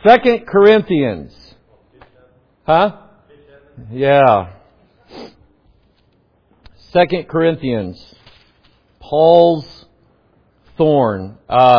2 Corinthians. Huh? Yeah. 2 Corinthians. Paul's thorn.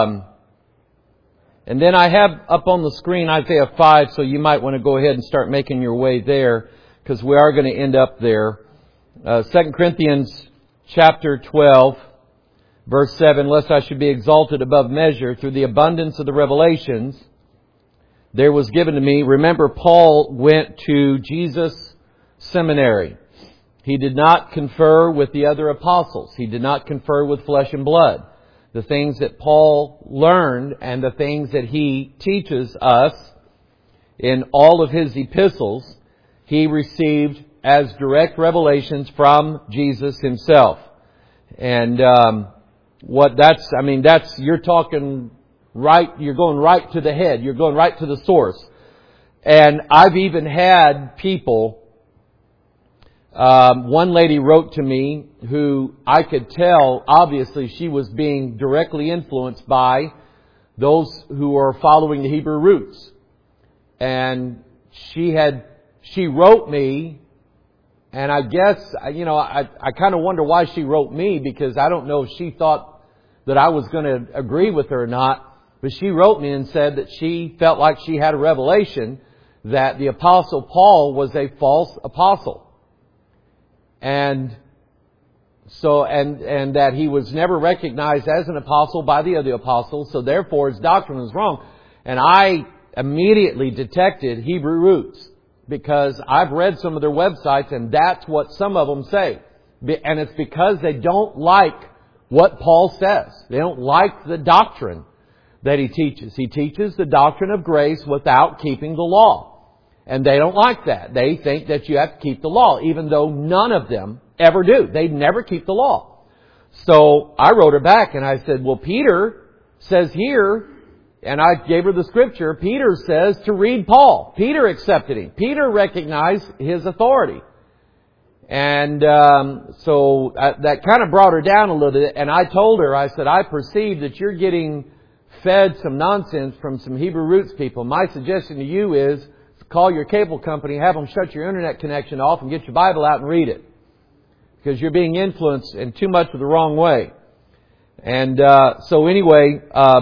And then I have up on the screen Isaiah 5, so you might want to go ahead and start making your way there, because we are going to end up there. 2 Corinthians chapter 12, verse 7, lest I should be exalted above measure through the abundance of the revelations, there was given to me. Remember, Paul went to Jesus Seminary. He did not confer with the other apostles. He did not confer with flesh and blood. The things that Paul learned and the things that he teaches us in all of his epistles, he received as direct revelations from Jesus Himself. And you're talking right, you're going right to the head. You're going right to the source. And I've even had people, one lady wrote to me who I could tell, obviously, she was being directly influenced by those who are following the Hebrew roots. And she wrote me, and I guess, I kind of wonder why she wrote me, because I don't know if she thought that I was going to agree with her or not. But she wrote me and said that she felt like she had a revelation that the Apostle Paul was a false apostle. And so, and that he was never recognized as an apostle by the other apostles, so therefore his doctrine was wrong. And I immediately detected Hebrew roots, because I've read some of their websites and that's what some of them say. And it's because they don't like what Paul says. They don't like the doctrine that he teaches. He teaches the doctrine of grace without keeping the law. And they don't like that. They think that you have to keep the law, even though none of them ever do. They never keep the law. So I wrote her back and I said, well, Peter says here, and I gave her the scripture, Peter says to read Paul. Peter accepted him. Peter recognized his authority. And so that kind of brought her down a little bit. And I told her, I said, I perceive that you're getting fed some nonsense from some Hebrew roots people. My suggestion to you is, call your cable company, have them shut your internet connection off and get your Bible out and read it. Because you're being influenced in too much of the wrong way. And so anyway,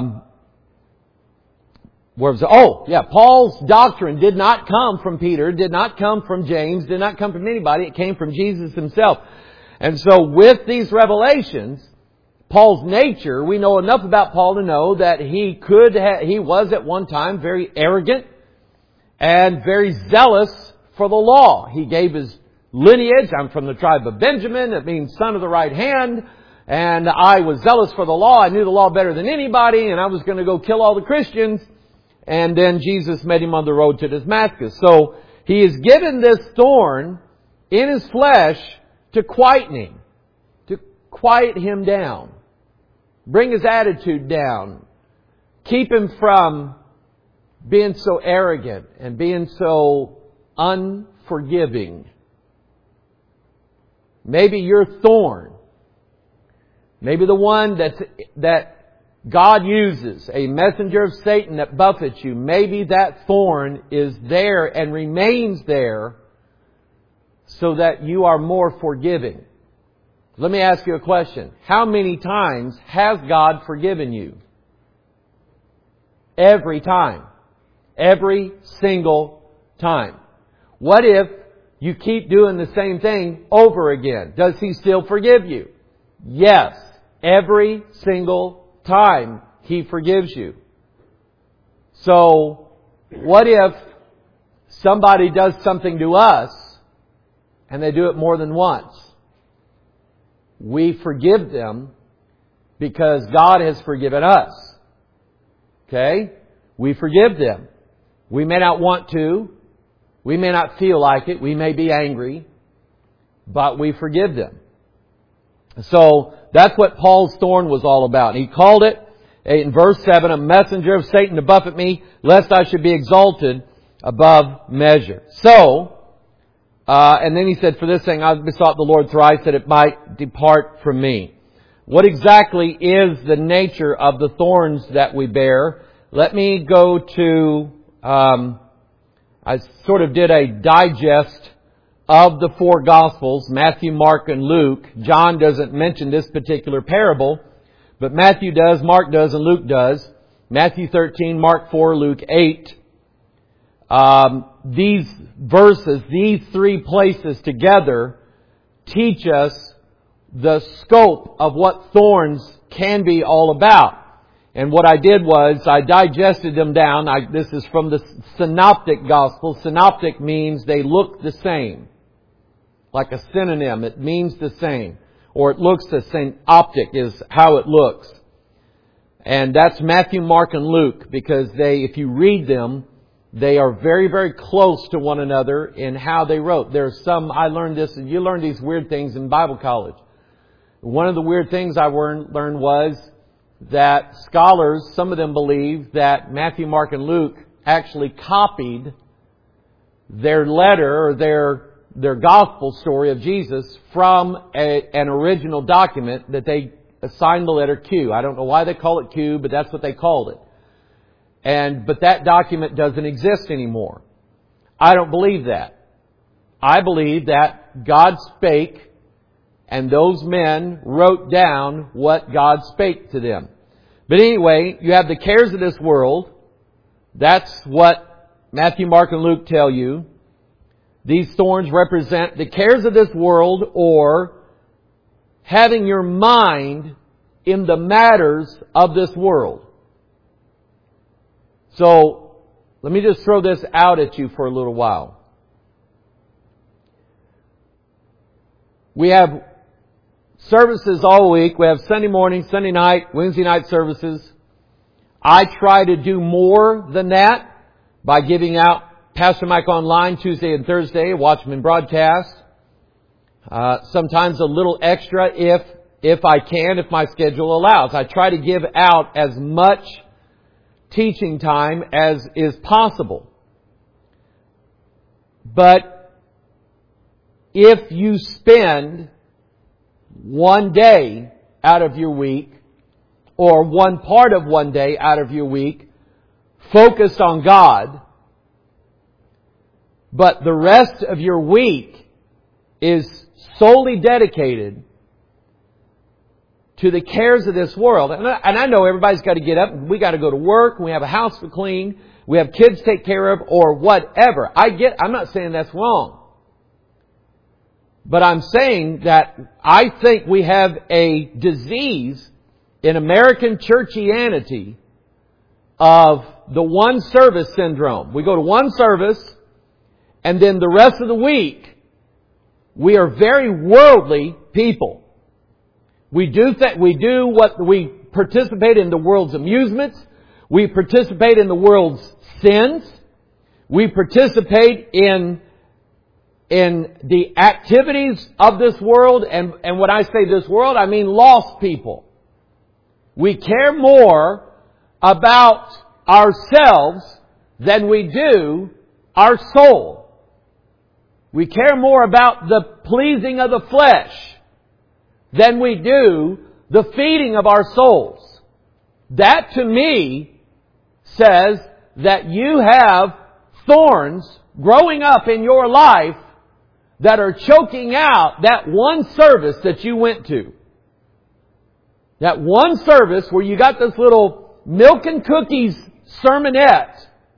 Paul's doctrine did not come from Peter, did not come from James, did not come from anybody. It came from Jesus Himself. And so with these revelations, Paul's nature, we know enough about Paul to know that he was at one time very arrogant and very zealous for the law. He gave his lineage. I'm from the tribe of Benjamin. It means son of the right hand. And I was zealous for the law. I knew the law better than anybody. And I was going to go kill all the Christians. And then Jesus met him on the road to Damascus. So he is given this thorn in his flesh to quieten him. To quiet him down. Bring his attitude down. Keep him from being so arrogant and being so unforgiving. Maybe your thorn, maybe the one that God uses, a messenger of Satan that buffets you, maybe that thorn is there and remains there so that you are more forgiving. Let me ask you a question. How many times has God forgiven you? Every time. Every single time. What if you keep doing the same thing over again? Does He still forgive you? Yes. Every single time He forgives you. So, what if somebody does something to us and they do it more than once? We forgive them because God has forgiven us. Okay? We forgive them. We may not want to. We may not feel like it. We may be angry. But we forgive them. So that's what Paul's thorn was all about. He called it, in verse 7, a messenger of Satan to buffet me, lest I should be exalted above measure. So, and then he said, for this thing I besought the Lord thrice that it might depart from me. What exactly is the nature of the thorns that we bear? Let me go to I sort of did a digest of the four Gospels, Matthew, Mark, and Luke. John doesn't mention this particular parable, but Matthew does, Mark does, and Luke does. Matthew 13, Mark 4, Luke 8. These verses, these three places together, teach us the scope of what thorns can be all about. And what I did was I digested them down. This is from the Synoptic Gospel. Synoptic means they look the same. Like a synonym. It means the same. Or it looks the same. Optic is how it looks. And that's Matthew, Mark, and Luke. Because if you read them, they are very, very close to one another in how they wrote. There's some, I learned this, and you learn these weird things in Bible college. One of the weird things I learned was that scholars, some of them believe that Matthew, Mark, and Luke actually copied their letter or their gospel story of Jesus from an original document that they assigned the letter Q. I don't know why they call it Q, but that's what they called it. But that document doesn't exist anymore. I don't believe that. I believe that God spake and those men wrote down what God spake to them. But anyway, you have the cares of this world. That's what Matthew, Mark, and Luke tell you. These thorns represent the cares of this world, or having your mind in the matters of this world. So, let me just throw this out at you for a little while. We have services all week. We have Sunday morning, Sunday night, Wednesday night services. I try to do more than that by giving out Pastor Mike Online Tuesday and Thursday, Watchman broadcast. Sometimes a little extra if I can, if my schedule allows. I try to give out as much teaching time as is possible. But if you spend one day out of your week, or one part of one day out of your week, focused on God, but the rest of your week is solely dedicated to the cares of this world. And I know everybody's got to get up, we got to go to work, we have a house to clean, we have kids to take care of, or whatever. I'm not saying that's wrong. But I'm saying that I think we have a disease in American churchianity of the one service syndrome. We go to one service, and then the rest of the week, we are very worldly people. We participate in the world's amusements. We participate in the world's sins. We participate in the activities of this world, and when I say this world, I mean lost people. We care more about ourselves than we do our soul. We care more about the pleasing of the flesh than we do the feeding of our souls. That to me says that you have thorns growing up in your life that are choking out that one service that you went to. That one service where you got this little milk and cookies sermonette,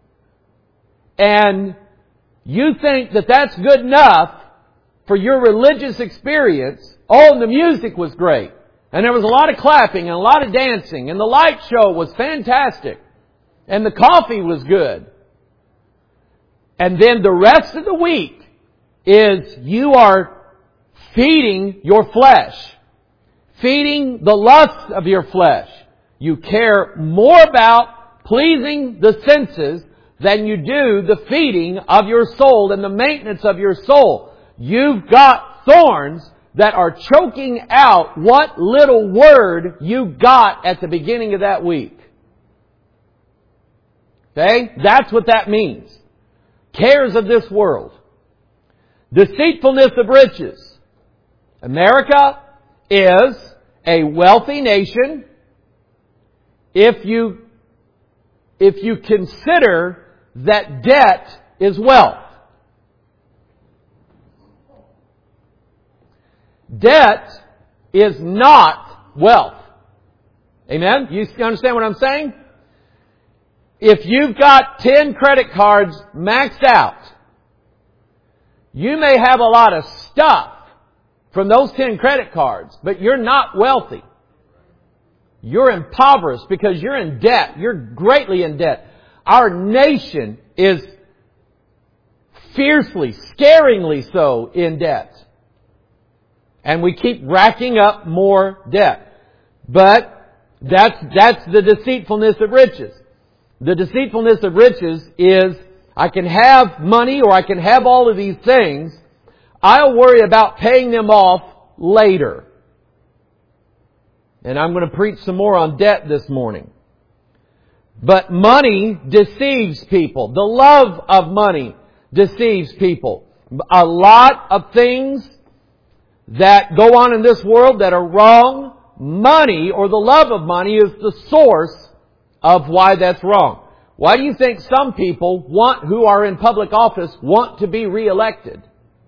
and you think that that's good enough for your religious experience. Oh, and the music was great. And there was a lot of clapping and a lot of dancing. And the light show was fantastic. And the coffee was good. And then the rest of the week is you are feeding your flesh. Feeding the lusts of your flesh. You care more about pleasing the senses than you do the feeding of your soul and the maintenance of your soul. You've got thorns that are choking out what little word you got at the beginning of that week. Okay? That's what that means. Cares of this world. Deceitfulness of riches. America is a wealthy nation. If you consider that debt is wealth. Debt is not wealth. Amen? You understand what I'm saying? If you've got 10 credit cards maxed out, you may have a lot of stuff from those 10 credit cards, but you're not wealthy. You're impoverished because you're in debt. You're greatly in debt. Our nation is fiercely, scaringly so in debt. And we keep racking up more debt. But that's the deceitfulness of riches. The deceitfulness of riches is, I can have money or I can have all of these things. I'll worry about paying them off later. And I'm going to preach some more on debt this morning. But money deceives people. The love of money deceives people. A lot of things that go on in this world that are wrong, money or the love of money is the source of why that's wrong. Why do you think some people who are in public office want to be reelected?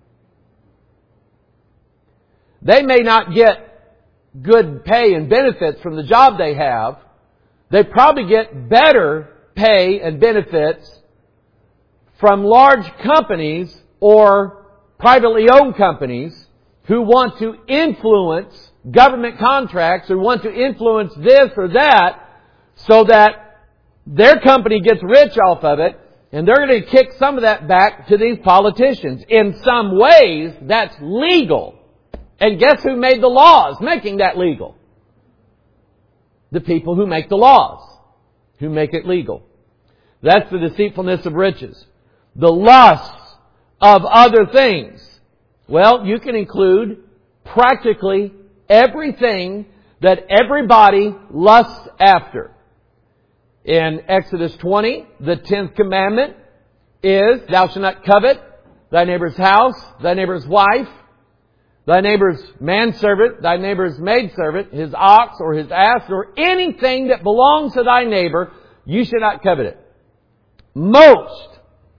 They may not get good pay and benefits from the job they have. They probably get better pay and benefits from large companies or privately owned companies who want to influence government contracts or want to influence this or that so that their company gets rich off of it, and they're going to kick some of that back to these politicians. In some ways, that's legal. And guess who made the laws making that legal? The people who make the laws, who make it legal. That's the deceitfulness of riches. The lust of other things. Well, you can include practically everything that everybody lusts after. In Exodus 20, the 10th commandment is, thou shalt not covet thy neighbor's house, thy neighbor's wife, thy neighbor's manservant, thy neighbor's maidservant, his ox or his ass, or anything that belongs to thy neighbor, you should not covet it. Most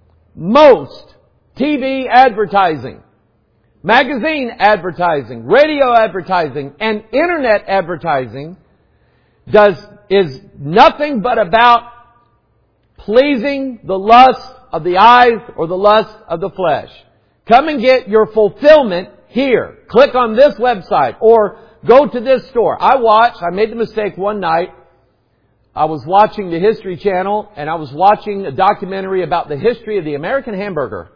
TV advertising, magazine advertising, radio advertising, and internet advertising is nothing but about pleasing the lust of the eyes or the lust of the flesh. Come and get your fulfillment here. Click on this website or go to this store. I made the mistake one night. I was watching the History Channel and I was watching a documentary about the history of the American hamburger.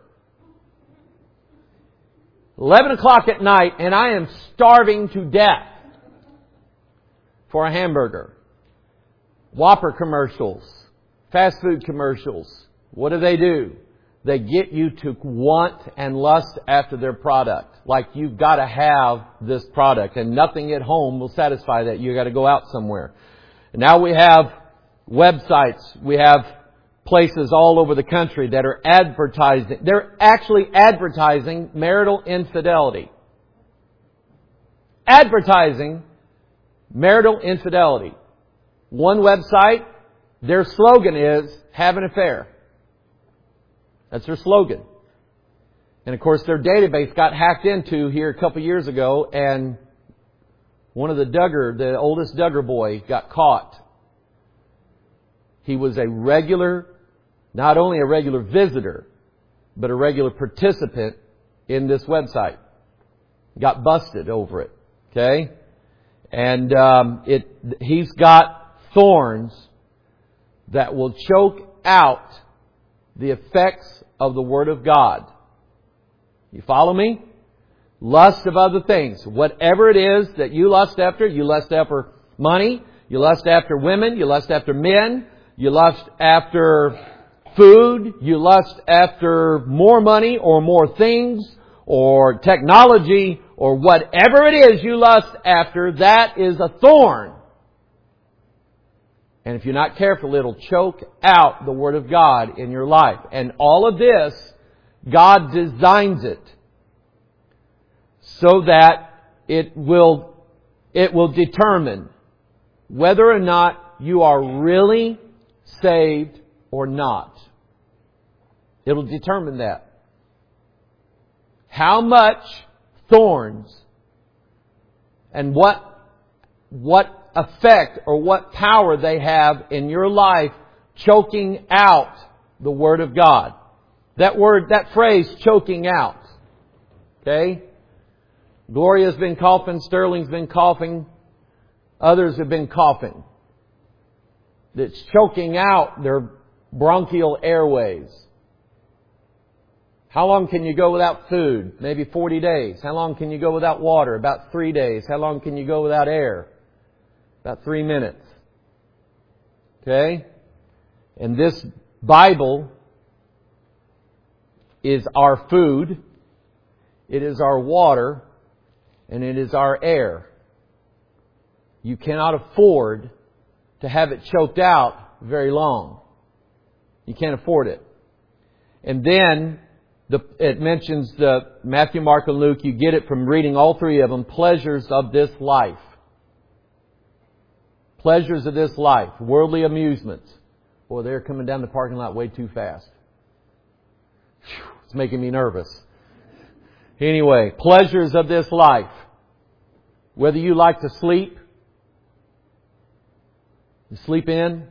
11 o'clock at night, and I am starving to death for a hamburger. Whopper commercials, fast food commercials. What do? They get you to want and lust after their product. Like you've got to have this product, and nothing at home will satisfy that. You've got to go out somewhere. And now we have websites. We have places all over the country that are advertising. They're actually advertising marital infidelity. Advertising marital infidelity. One website, their slogan is, have an affair. That's their slogan. And of course their database got hacked into here a couple years ago, and one of the oldest Duggar boy got caught. He was not only a regular visitor, but a regular participant in this website. Got busted over it. Okay? And he's got thorns that will choke out the effects of the Word of God. You follow me? Lust of other things. Whatever it is that you lust after money, you lust after women, you lust after men, you lust after food, you lust after more money or more things or technology or whatever it is you lust after, that is a thorn. And if you're not careful, it'll choke out the Word of God in your life. And all of this, God designs it so that it will determine whether or not you are really saved or not. It'll determine that. How much thorns and what effect or what power they have in your life choking out the Word of God. That phrase, choking out. Okay? Gloria's been coughing, Sterling's been coughing, others have been coughing. It's choking out their bronchial airways. How long can you go without food? Maybe 40 days. How long can you go without water? About 3 days. How long can you go without air? About 3 minutes. Okay? And this Bible is our food, it is our water, and it is our air. You cannot afford to have it choked out very long. You can't afford it. And then it mentions the Matthew, Mark, and Luke. You get it from reading all three of them. Pleasures of this life. Pleasures of this life. Worldly amusements. Boy, they're coming down the parking lot way too fast. Whew, it's making me nervous. Anyway, pleasures of this life. Whether you like to sleep, you sleep in,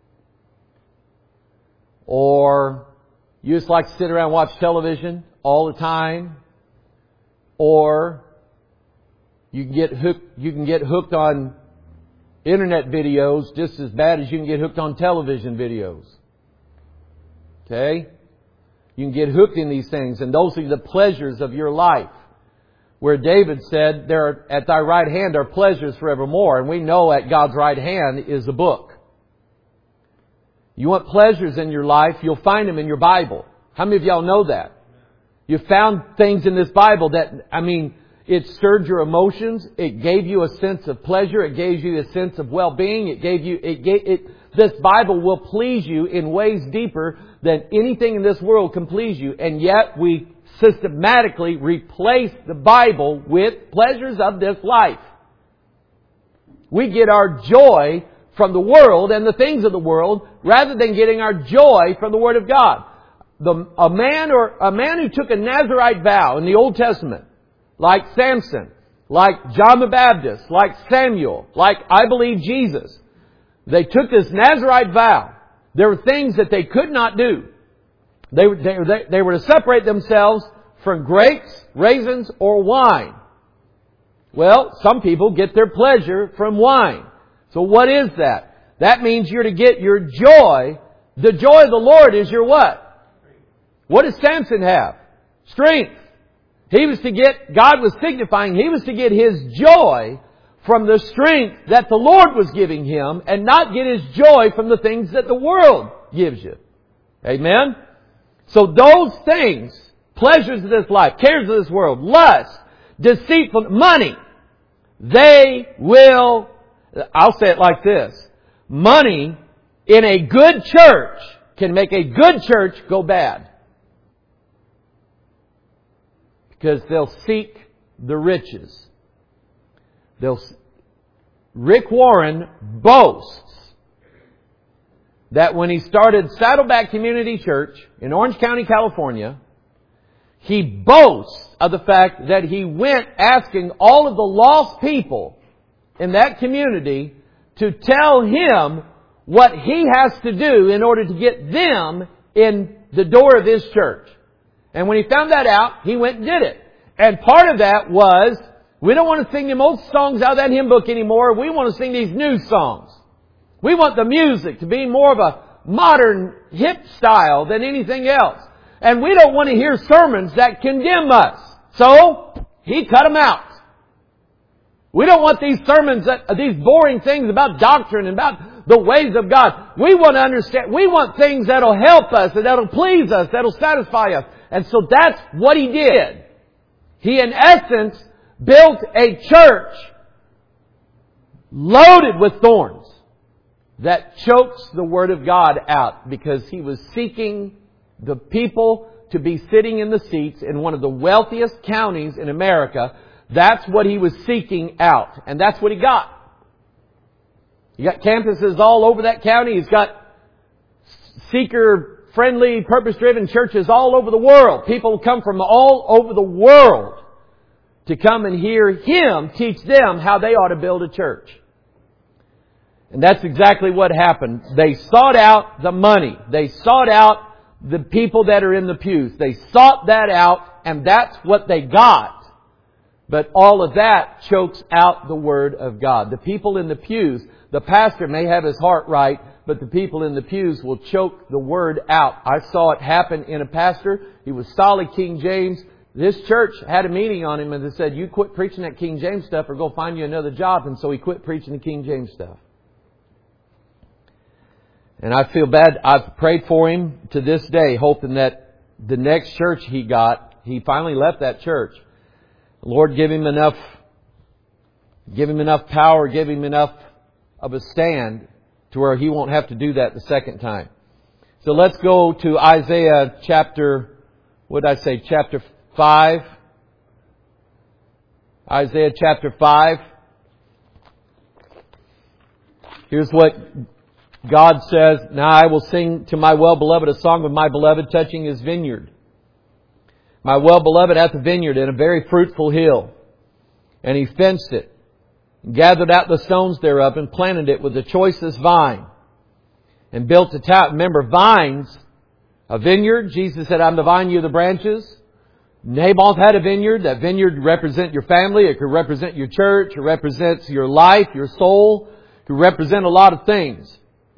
or you just like to sit around and watch television all the time, or you can get hooked on internet videos just as bad as you can get hooked on television videos. Okay? You can get hooked in these things, and those are the pleasures of your life. Where David said, "There at thy right hand are pleasures forevermore." And we know at God's right hand is a book. You want pleasures in your life, you'll find them in your Bible. How many of y'all know that? You found things in this Bible that, it stirred your emotions. It gave you a sense of pleasure. It gave you a sense of well-being. This Bible will please you in ways deeper than anything in this world can please you. And yet we systematically replace the Bible with pleasures of this life. We get our joy from the world and the things of the world rather than getting our joy from the Word of God. A man who took a Nazirite vow in the Old Testament, like Samson, like John the Baptist, like Samuel, like I believe Jesus, they took this Nazirite vow. There were things that they could not do. They were to separate themselves from grapes, raisins, or wine. Well, some people get their pleasure from wine. So what is that? That means you're to get your joy. The joy of the Lord is your what? What does Samson have? Strength. God was signifying he was to get his joy from the strength that the Lord was giving him and not get his joy from the things that the world gives you. Amen? So those things, pleasures of this life, cares of this world, lust, deceitful, money, I'll say it like this. Money in a good church can make a good church go bad. Because they'll seek the riches. Rick Warren boasts that when he started Saddleback Community Church in Orange County, California, he boasts of the fact that he went asking all of the lost people in that community to tell him what he has to do in order to get them in the door of his church. And when he found that out, he went and did it. And part of that was, we don't want to sing them old songs out of that hymn book anymore. We want to sing these new songs. We want the music to be more of a modern, hip style than anything else. And we don't want to hear sermons that condemn us. So, he cut them out. We don't want these sermons, these boring things about doctrine and about the ways of God. We want to understand. We want things that'll help us and that'll please us, that'll satisfy us. And so that's what he did. He, in essence, built a church loaded with thorns that chokes the Word of God out because he was seeking the people to be sitting in the seats in one of the wealthiest counties in America. That's what he was seeking out. And that's what he got. He got campuses all over that county. He's got seeker friendly, purpose-driven churches all over the world. People come from all over the world to come and hear him teach them how they ought to build a church. And that's exactly what happened. They sought out the money. They sought out the people that are in the pews. They sought that out, and that's what they got. But all of that chokes out the Word of God. The people in the pews, the pastor may have his heart right, but the people in the pews will choke the Word out. I saw it happen in a pastor. He was solid King James. This church had a meeting on him and they said, you quit preaching that King James stuff or go find you another job. And so he quit preaching the King James stuff. And I feel bad. I've prayed for him to this day, hoping that the next church he finally left that church. Lord, give him enough power, give him enough of a stand to where he won't have to do that the second time. So let's go to Isaiah chapter 5. Isaiah chapter 5. Here's what God says, now I will sing to my well-beloved a song of my beloved touching his vineyard. My well-beloved at the vineyard in a very fruitful hill. And he fenced it, and gathered out the stones thereof, and planted it with the choicest vine. And built a tower. Remember, vines, a vineyard. Jesus said, I'm the vine, you the branches. Naboth had a vineyard. That vineyard represents your family. It could represent your church. It represents your life, your soul. It could represent a lot of things.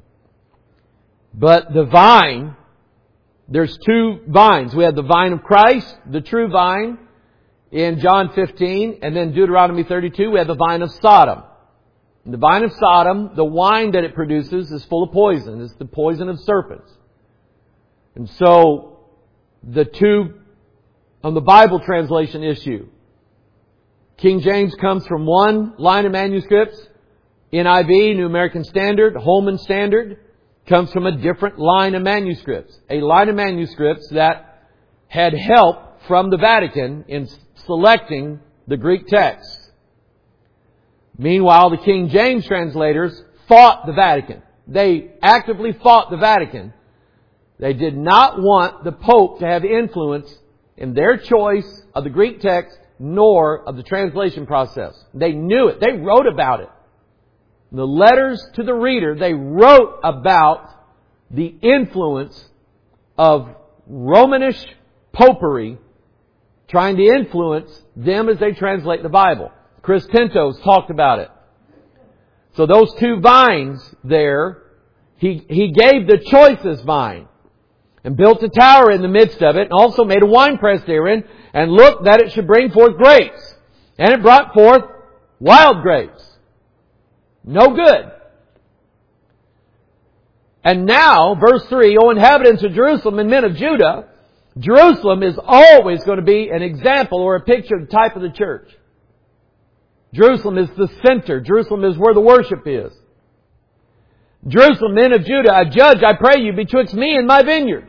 But the vine, there's two vines. We have the vine of Christ, the true vine, in John 15. And then Deuteronomy 32, we have the vine of Sodom. And the vine of Sodom, the wine that it produces is full of poison. It's the poison of serpents. And so, the two, on the Bible translation issue, King James comes from one line of manuscripts. NIV, New American Standard, Holman Standard, comes from a different line of manuscripts. A line of manuscripts that had help from the Vatican in selecting the Greek text. Meanwhile, the King James translators fought the Vatican. They actively fought the Vatican. They did not want the Pope to have influence in their choice of the Greek text nor of the translation process. They knew it. They wrote about it. In the letters to the reader, they wrote about the influence of Romanish popery trying to influence them as they translate the Bible. Chris Pintos talked about it. So those two vines there, he gave the choicest vine and built a tower in the midst of it and also made a winepress therein and looked that it should bring forth grapes. And it brought forth wild grapes. No good. And now, verse 3, O inhabitants of Jerusalem and men of Judah, Jerusalem is always going to be an example or a picture of the type of the church. Jerusalem is the center. Jerusalem is where the worship is. Jerusalem, men of Judah, a judge, I pray you, betwixt me and my vineyard.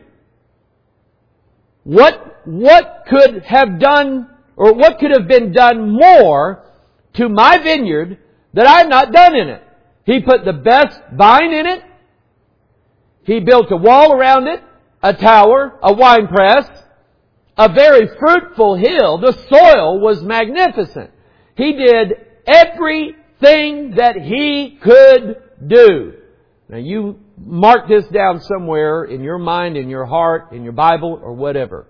What could have done, or what could have been done more to my vineyard that I have not done in it? He put the best vine in it. He built a wall around it, a tower, a winepress, a very fruitful hill. The soil was magnificent. He did everything that he could do. Now you mark this down somewhere in your mind, in your heart, in your Bible, or whatever.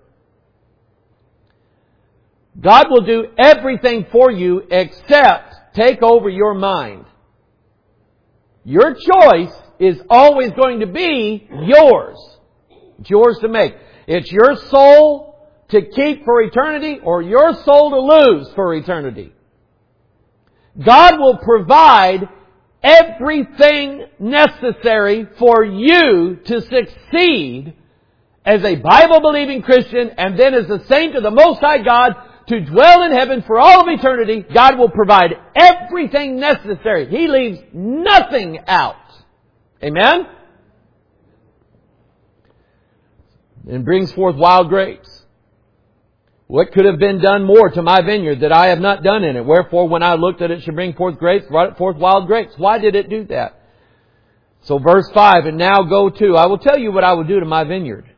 God will do everything for you except take over your mind. Your choice is always going to be yours. It's yours to make. It's your soul to keep for eternity or your soul to lose for eternity. God will provide everything necessary for you to succeed as a Bible-believing Christian and then as a saint of the Most High God to dwell in heaven for all of eternity. God will provide everything necessary. He leaves nothing out. Amen? And brings forth wild grapes. What could have been done more to my vineyard that I have not done in it? Wherefore, when I looked at it should bring forth grapes, brought it forth wild grapes. Why did it do that? So verse 5, and now go to, I will tell you what I will do to my vineyard.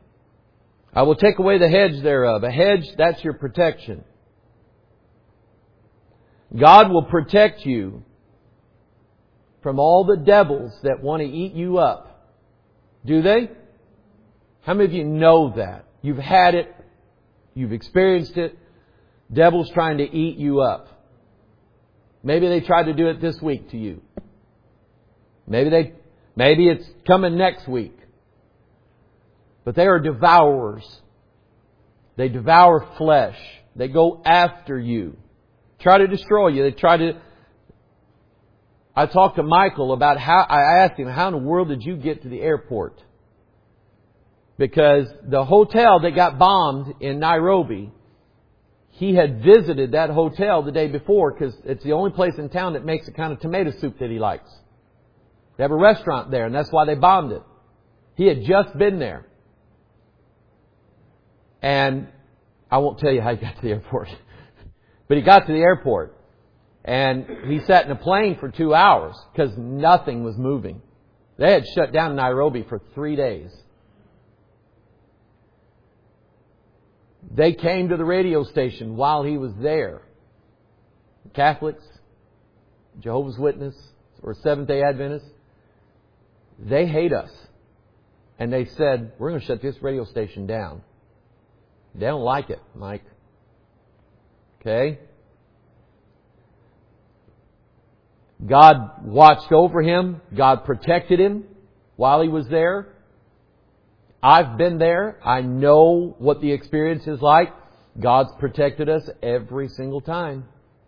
I will take away the hedge thereof. A hedge, that's your protection. God will protect you from all the devils that want to eat you up. Do they? How many of you know that? You've had it. You've experienced it. Devils trying to eat you up. Maybe they tried to do it this week to you. Maybe it's coming next week. But they are devourers. They devour flesh. They go after you. Try to destroy you. I talked to Michael about I asked him, how in the world did you get to the airport? Because the hotel that got bombed in Nairobi, he had visited that hotel the day before because it's the only place in town that makes the kind of tomato soup that he likes. They have a restaurant there, and that's why they bombed it. He had just been there. And I won't tell you how he got to the airport. But he got to the airport. And he sat in a plane for 2 hours because nothing was moving. They had shut down Nairobi for 3 days. They came to the radio station while he was there. Catholics, Jehovah's Witnesses, or Seventh-day Adventists, they hate us. And they said, we're going to shut this radio station down. They don't like it, Mike. Okay? God watched over him. God protected him while he was there. I've been there. I know what the experience is like. God's protected us every single time.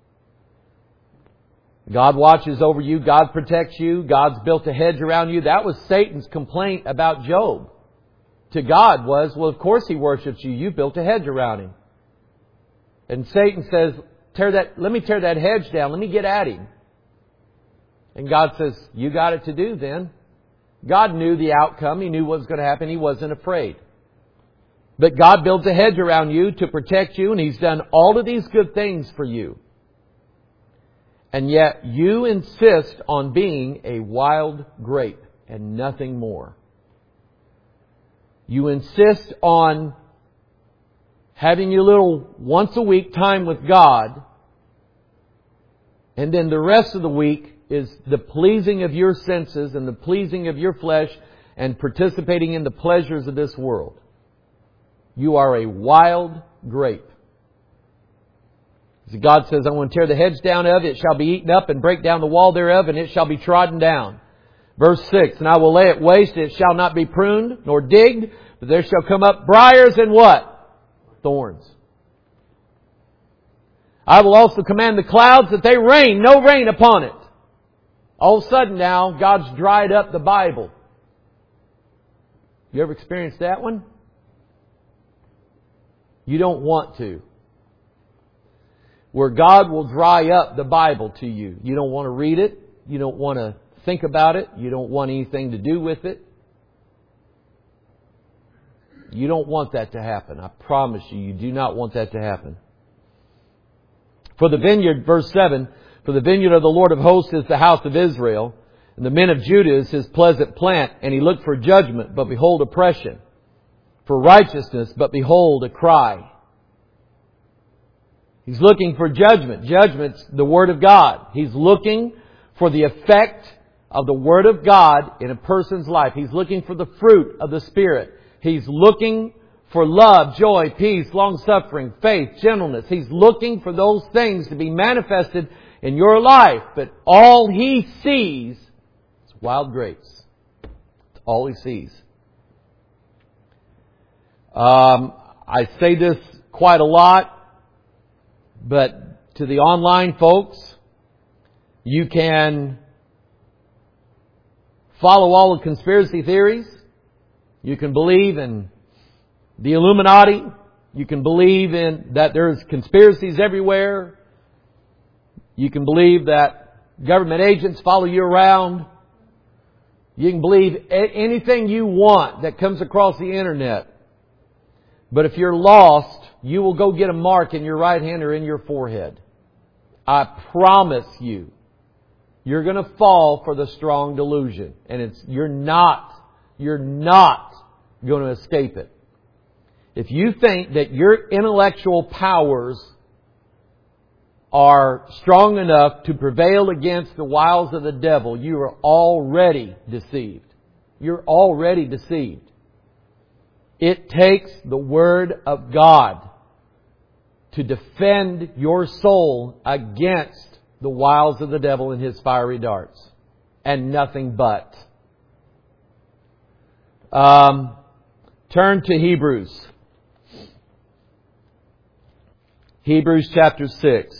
God watches over you. God protects you. God's built a hedge around you. That was Satan's complaint about Job. To God was, well, of course he worships you. You built a hedge around him. And Satan says, let me tear that hedge down. Let me get at him. And God says, you got it to do then. God knew the outcome. He knew what was going to happen. He wasn't afraid. But God builds a hedge around you to protect you, and He's done all of these good things for you. And yet you insist on being a wild grape and nothing more. You insist on having your little once a week time with God, and then the rest of the week is the pleasing of your senses and the pleasing of your flesh and participating in the pleasures of this world. You are a wild grape. So God says, I want to tear the hedge down of it shall be eaten up, and break down the wall thereof, and it shall be trodden down. Verse 6, and I will lay it waste, it shall not be pruned nor digged, but there shall come up briars and what? Thorns. I will also command the clouds that they rain, no rain upon it. All of a sudden now, God's dried up the Bible. You ever experienced that one? You don't want to. Where God will dry up the Bible to you. You don't want to read it. You don't want to think about it. You don't want anything to do with it. You don't want that to happen. I promise you, you do not want that to happen. For the vineyard, verse 7, for the vineyard of the Lord of hosts is the house of Israel, and the men of Judah is His pleasant plant, and He looked for judgment, but behold oppression, for righteousness, but behold a cry. He's looking for judgment. Judgment's the Word of God. He's looking for the effect of the Word of God in a person's life. He's looking for the fruit of the Spirit. He's looking for love, joy, peace, long-suffering, faith, gentleness. He's looking for those things to be manifested in your life. But all He sees is wild grapes. That's all He sees. I say this quite a lot, but to the online folks, you can follow all the conspiracy theories. You can believe in the Illuminati. You can believe in that there's conspiracies everywhere. You can believe that government agents follow you around. You can believe anything you want that comes across the internet. But if you're lost, you will go get a mark in your right hand or in your forehead. I promise you, you're going to fall for the strong delusion. And you're not going to escape it. If you think that your intellectual powers are strong enough to prevail against the wiles of the devil, you are already deceived. You're already deceived. It takes the Word of God to defend your soul against the wiles of the devil and his fiery darts. And nothing but. Turn to Hebrews. Hebrews chapter 6.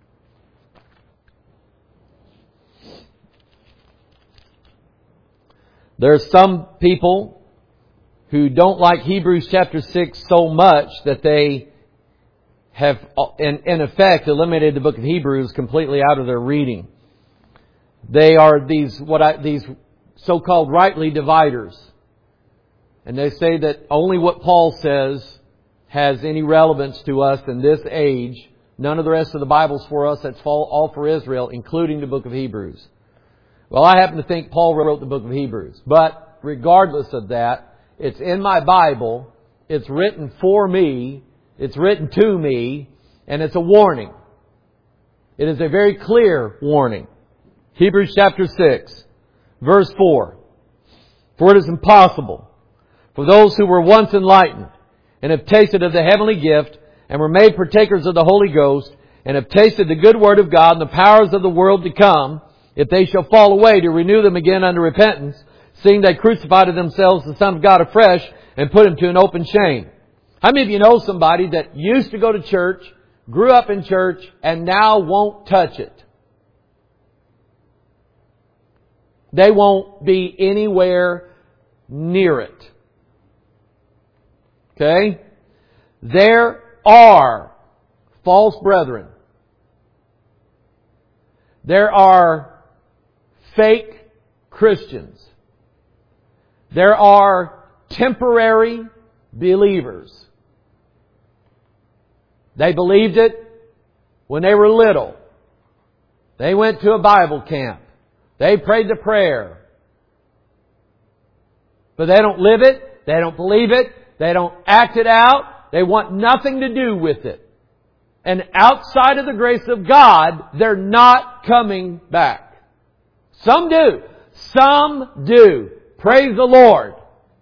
There are some people who don't like Hebrews chapter 6 so much that they have, in effect, eliminated the book of Hebrews completely out of their reading. They are these so-called rightly dividers. And they say that only what Paul says has any relevance to us in this age. None of the rest of the Bible's for us. That's all for Israel, including the book of Hebrews. Well, I happen to think Paul wrote the book of Hebrews. But regardless of that, it's in my Bible. It's written for me. It's written to me. And it's a warning. It is a very clear warning. Hebrews chapter 6, verse 4. For it is impossible for those who were once enlightened and have tasted of the heavenly gift and were made partakers of the Holy Ghost and have tasted the good word of God and the powers of the world to come, if they shall fall away, to renew them again unto repentance, seeing they crucified to themselves the Son of God afresh and put Him to an open shame. How many of you know somebody that used to go to church, grew up in church, and now won't touch it? They won't be anywhere near it. Okay? There are false brethren. There are fake Christians. There are temporary believers. They believed it when they were little. They went to a Bible camp. They prayed the prayer. But they don't live it. They don't believe it. They don't act it out. They want nothing to do with it. And outside of the grace of God, they're not coming back. Some do. Some do. Praise the Lord.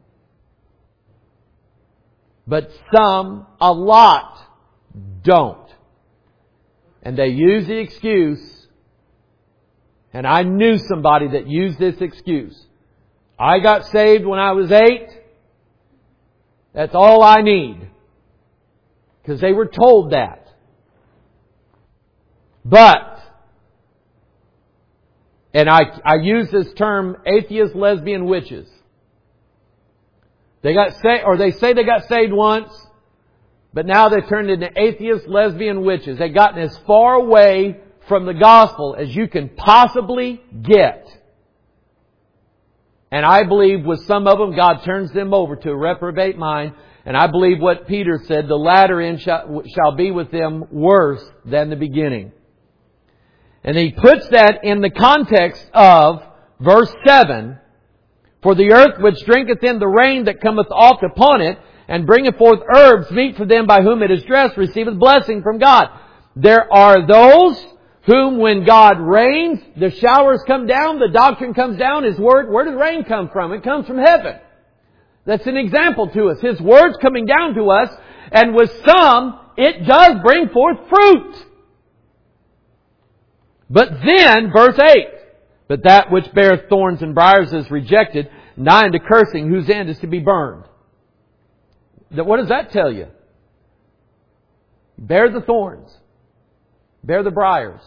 But some, a lot, don't. And they use the excuse, and I knew somebody that used this excuse. I got saved when I was 8. That's all I need. Because they were told that. But, and I use this term, atheist, lesbian, witches. They got saved, or they say they got saved once, but now they've turned into atheist, lesbian, witches. They've gotten as far away from the gospel as you can possibly get. And I believe with some of them, God turns them over to a reprobate mind. And I believe what Peter said, the latter end shall be with them worse than the beginning. And he puts that in the context of verse 7. For the earth which drinketh in the rain that cometh oft upon it, and bringeth forth herbs meet for them by whom it is dressed, receiveth blessing from God. There are those whom when God rains, the showers come down, the doctrine comes down, His Word. Where does rain come from? It comes from heaven. That's an example to us. His Word's coming down to us, and with some, it does bring forth fruit. But then, verse 8, but that which beareth thorns and briars is rejected, nigh unto cursing, whose end is to be burned. What does that tell you? Bear the thorns. Bear the briars.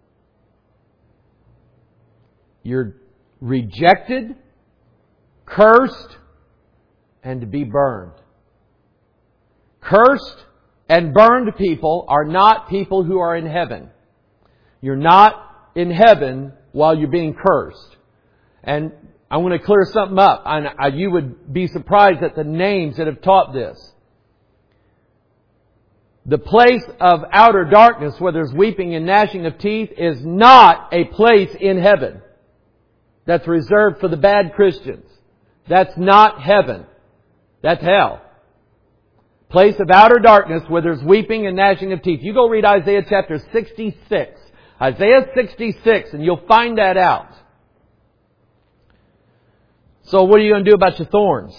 You're rejected, cursed, and to be burned. Cursed and burned people are not people who are in heaven. You're not in heaven while you're being cursed. And I want to clear something up. You would be surprised at the names that have taught this. The place of outer darkness where there's weeping and gnashing of teeth is not a place in heaven. That's reserved for the bad Christians. That's not heaven. That's hell. place of outer darkness where there's weeping and gnashing of teeth. You go read Isaiah chapter 66. Isaiah 66, and you'll find that out. So what are you going to do about your thorns?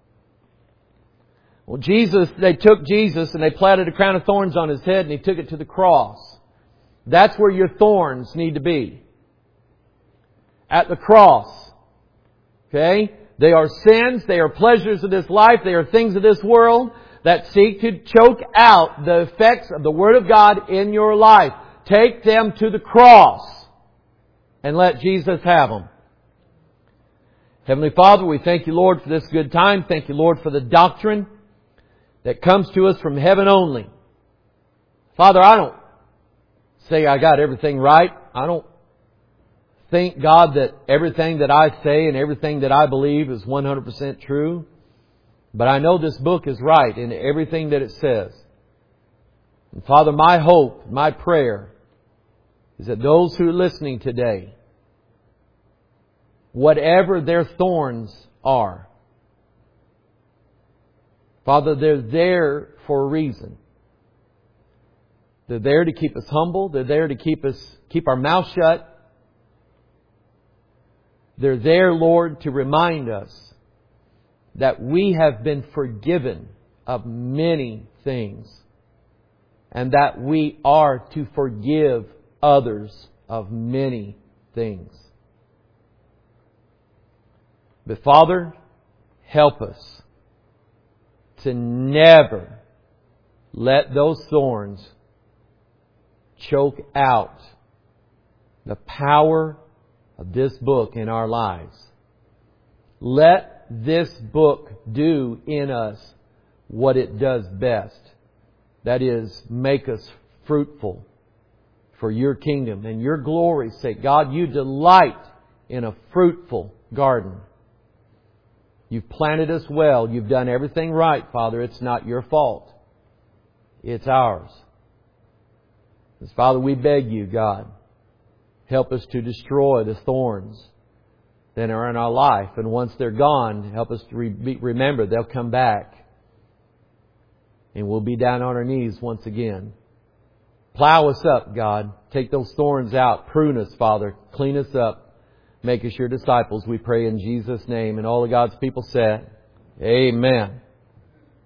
Well, they took Jesus and they planted a crown of thorns on His head and He took it to the cross. That's where your thorns need to be. At the cross. Okay? They are sins, they are pleasures of this life, they are things of this world that seek to choke out the effects of the Word of God in your life. Take them to the cross and let Jesus have them. Heavenly Father, we thank You, Lord, for this good time. Thank You, Lord, for the doctrine that comes to us from heaven only. Father, I don't say I got everything right. I don't think, God, that everything that I say and everything that I believe is 100% true. But I know this book is right in everything that it says. And Father, my hope, my prayer is that those who are listening today, whatever their thorns are, Father, they're there for a reason. They're there to keep us humble. They're there to keep our mouth shut. They're there, Lord, to remind us that we have been forgiven of many things and that we are to forgive others of many things. But Father, help us to never let those thorns choke out the power of this book in our lives. Let this book do in us what it does best. That is, make us fruitful for Your kingdom and Your glory's sake. God, You delight in a fruitful garden. You've planted us well. You've done everything right, Father. It's not Your fault. It's ours. Father, we beg You, God, help us to destroy the thorns that are in our life. And once they're gone, help us to remember they'll come back. And we'll be down on our knees once again. Plow us up, God. Take those thorns out. Prune us, Father. Clean us up. Make us Your disciples, we pray in Jesus' name. And all of God's people said, Amen.